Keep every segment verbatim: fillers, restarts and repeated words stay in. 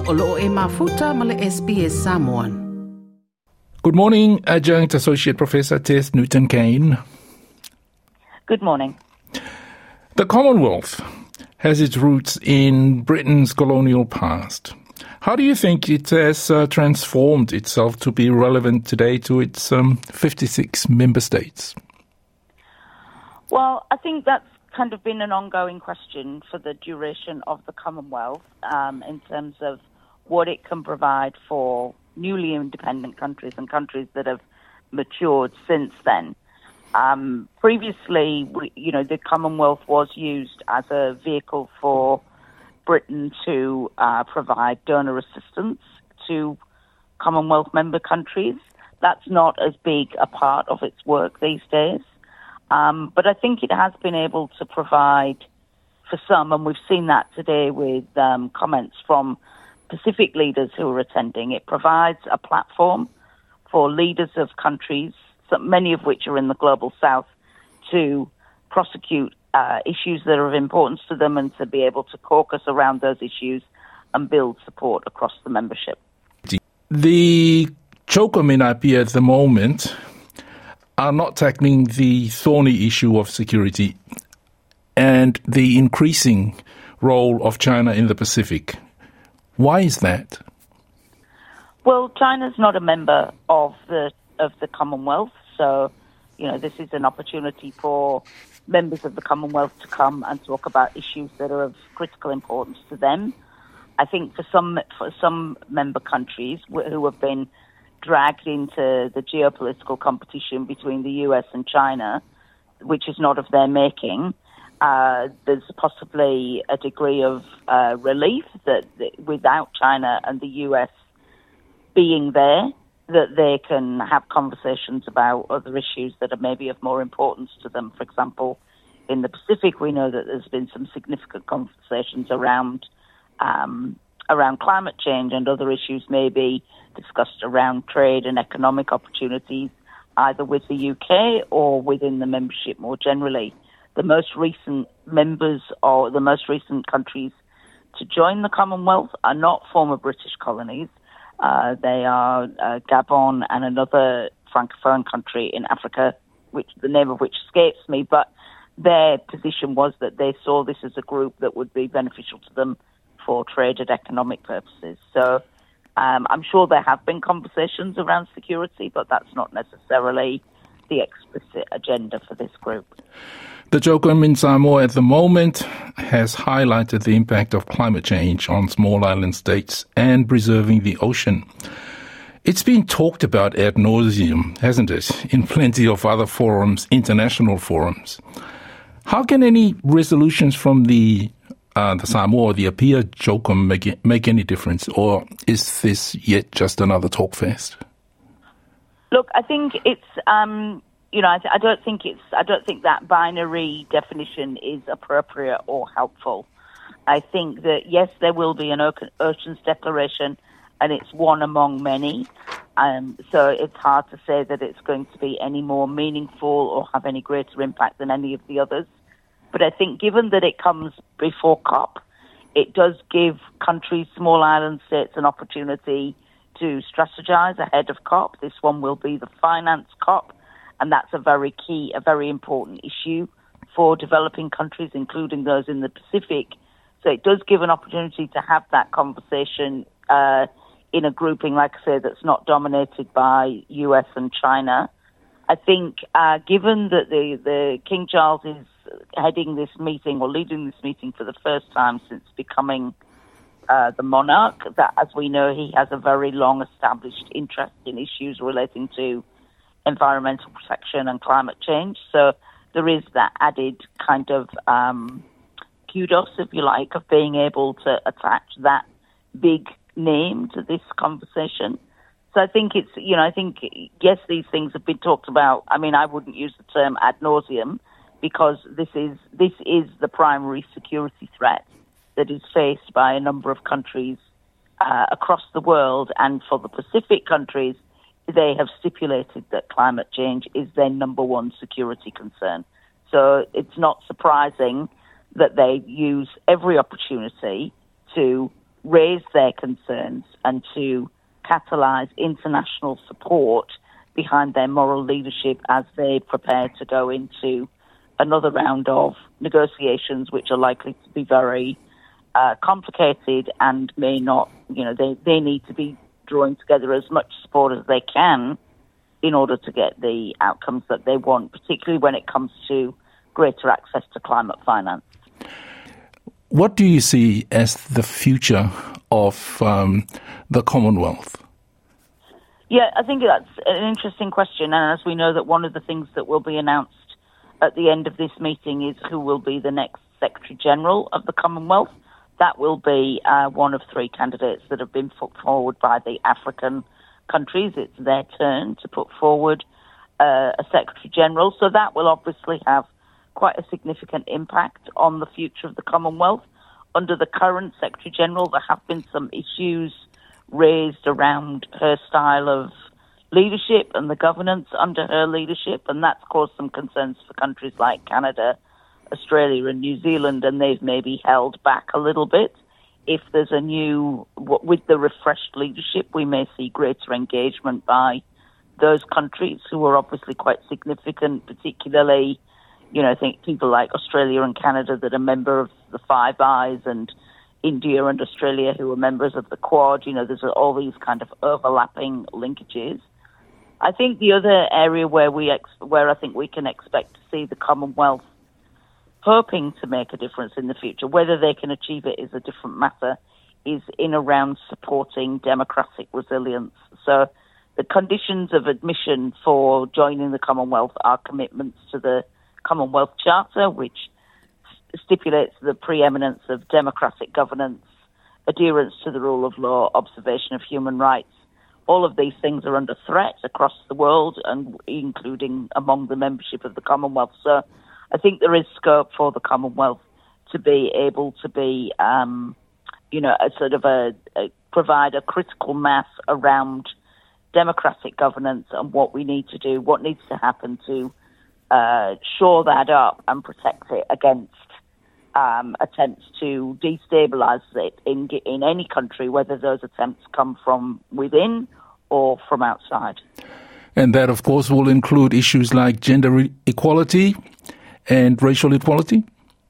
O loo e mafuta ma le S B S Samoan. Good morning, Adjunct Associate Professor Tess Newton-Kane. Good morning. The Commonwealth has its roots in Britain's colonial past. How do you think it has uh, transformed itself to be relevant today to its um, fifty-six member states? Well, I think that's kind of been an ongoing question for the duration of the Commonwealth um, in terms of what it can provide for newly independent countries and countries that have matured since then. Um, previously, we, you know, the Commonwealth was used as a vehicle for Britain to uh, provide donor assistance to Commonwealth member countries. That's not as big a part of its work these days. Um, but I think it has been able to provide for some, and we've seen that today with um, comments from Pacific leaders who are attending. It provides a platform for leaders of countries, many of which are in the global south, to prosecute uh, issues that are of importance to them and to be able to caucus around those issues and build support across the membership. The Chokum in I P at the moment are not tackling the thorny issue of security and the increasing role of China in the Pacific. Why is that? Well, China's not a member of the of the Commonwealth, so you know this is an opportunity for members of the Commonwealth to come and talk about issues that are of critical importance to them. I think for some for some member countries who have been dragged into the geopolitical competition between the U S and China, which is not of their making, uh, there's possibly a degree of uh, relief that, that without China and the U S being there, that they can have conversations about other issues that are maybe of more importance to them. For example, in the Pacific, we know that there's been some significant conversations around um, around climate change, and other issues may be discussed around trade and economic opportunities, either with the U K or within the membership more generally. The most recent members or the most recent countries to join the Commonwealth are not former British colonies. Uh, they are uh, Gabon and another Francophone country in Africa, which the name of which escapes me, but their position was that they saw this as a group that would be beneficial to them for trade and economic purposes. So um, I'm sure there have been conversations around security, but that's not necessarily the explicit agenda for this group. The Chokum in Samoa at the moment has highlighted the impact of climate change on small island states and preserving the ocean. It's been talked about ad nauseum, hasn't it, in plenty of other forums, international forums. How can any resolutions from the uh, the Samoa or the Apia Chokum make, make any difference, or is this yet just another talk fest? Look, I think it's... Um You know, I, th- I don't think it's. I don't think that binary definition is appropriate or helpful. I think that yes, there will be an Oceans Declaration, and it's one among many. Um, so it's hard to say that it's going to be any more meaningful or have any greater impact than any of the others. But I think, given that it comes before COP, it does give countries, small island states, an opportunity to strategize ahead of COP. This one will be the finance COP. And that's a very key, a very important issue for developing countries, including those in the Pacific. So it does give an opportunity to have that conversation uh, in a grouping, like I say, that's not dominated by U S and China. I think uh, given that the, the King Charles is heading this meeting or leading this meeting for the first time since becoming uh, the monarch, that, as we know, he has a very long-established interest in issues relating to environmental protection and climate change. So there is that added kind of um, kudos, if you like, of being able to attach that big name to this conversation. So I think it's, you know, I think, yes, these things have been talked about. I mean, I wouldn't use the term ad nauseum because this is this is the primary security threat that is faced by a number of countries uh, across the world. And for the Pacific countries, they have stipulated that climate change is their number one security concern. So it's not surprising that they use every opportunity to raise their concerns and to catalyse international support behind their moral leadership as they prepare to go into another round of negotiations, which are likely to be very uh, complicated and may not, you know, they, they need to be drawing together as much support as they can in order to get the outcomes that they want, particularly when it comes to greater access to climate finance. What do you see as the future of um, the Commonwealth? Yeah, I think that's an interesting question. And as we know that one of the things that will be announced at the end of this meeting is who will be the next Secretary-General of the Commonwealth. That will be uh, one of three candidates that have been put forward by the African countries. It's their turn to put forward uh, a Secretary-General. So that will obviously have quite a significant impact on the future of the Commonwealth. Under the current Secretary-General, there have been some issues raised around her style of leadership and the governance under her leadership, and that's caused some concerns for countries like Canada, Australia and New Zealand, and they've maybe held back a little bit. If there's a new, with the refreshed leadership, we may see greater engagement by those countries who are obviously quite significant, particularly, you know, I think people like Australia and Canada that are member of the Five Eyes, and India and Australia who are members of the Quad. You know, there's all these kind of overlapping linkages. I think the other area where we ex- where I think we can expect to see the Commonwealth hoping to make a difference in the future, whether they can achieve it is a different matter, is in around supporting democratic resilience. So the conditions of admission for joining the Commonwealth are commitments to the Commonwealth Charter, which stipulates the preeminence of democratic governance, adherence to the rule of law, observation of human rights. All of these things are under threat across the world, and including among the membership of the Commonwealth. So I think there is scope for the Commonwealth to be able to be, um, you know, a sort of a, a provide a critical mass around democratic governance and what we need to do, what needs to happen to uh, shore that up and protect it against um, attempts to destabilise it in in any country, whether those attempts come from within or from outside. And that, of course, will include issues like gender equality and racial equality?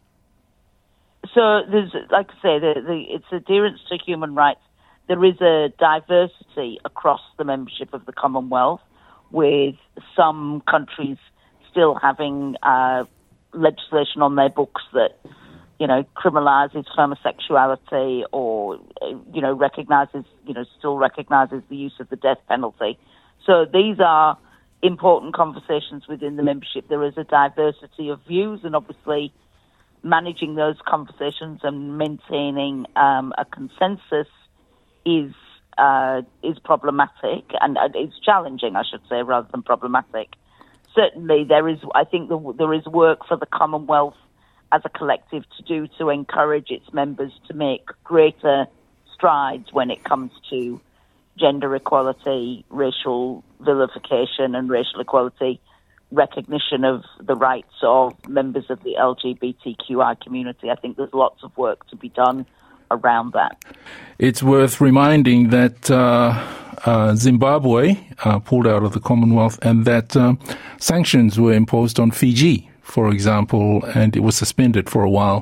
So there's, like I say, the, the, it's adherence to human rights. There is a diversity across the membership of the Commonwealth, with some countries still having uh, legislation on their books that, you know, criminalises homosexuality or, you know, recognises, you know, still recognises the use of the death penalty. So these are important conversations within the membership. There is a diversity of views, and obviously managing those conversations and maintaining um, a consensus is uh, is problematic, and uh, it's challenging, I should say, rather than problematic. Certainly, there is. I think the, there is work for the Commonwealth as a collective to do to encourage its members to make greater strides when it comes to gender equality, racial vilification and racial equality, recognition of the rights of members of the L G B T Q I community. I think there's lots of work to be done around that. It's worth reminding that uh, uh, Zimbabwe uh, pulled out of the Commonwealth, and that uh, sanctions were imposed on Fiji, for example, and it was suspended for a while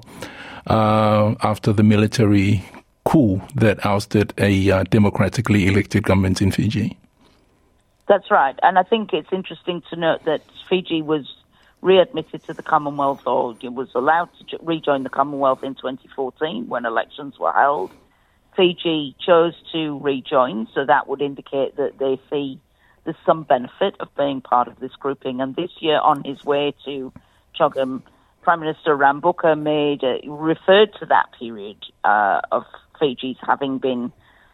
uh, after the military coup that ousted a uh, democratically elected government in Fiji. That's right. And I think it's interesting to note that Fiji was readmitted to the Commonwealth, or was allowed to rejoin the Commonwealth in twenty fourteen when elections were held. Fiji chose to rejoin, so that would indicate that they see there's some benefit of being part of this grouping. And this year, on his way to Chogam, Prime Minister Rambuka made uh, referred to that period uh, of Fiji's having been,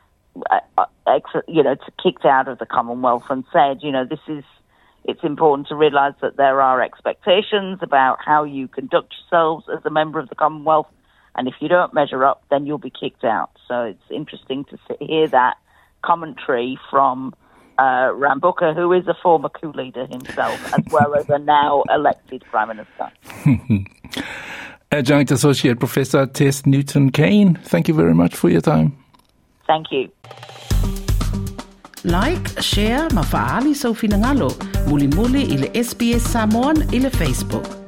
uh, ex- you know, kicked out of the Commonwealth, and said, you know, this is, it's important to realise that there are expectations about how you conduct yourselves as a member of the Commonwealth, and if you don't measure up, then you'll be kicked out. So it's interesting to see, hear that commentary from uh, Rambuka, who is a former coup leader himself, as well as a now elected Prime Minister. Adjunct Associate Professor Tess Newton-Cain, thank you very much for your time. Thank you. Like, share, ma faali sau finangalo. Muli muli ile S B S Samoan ile Facebook.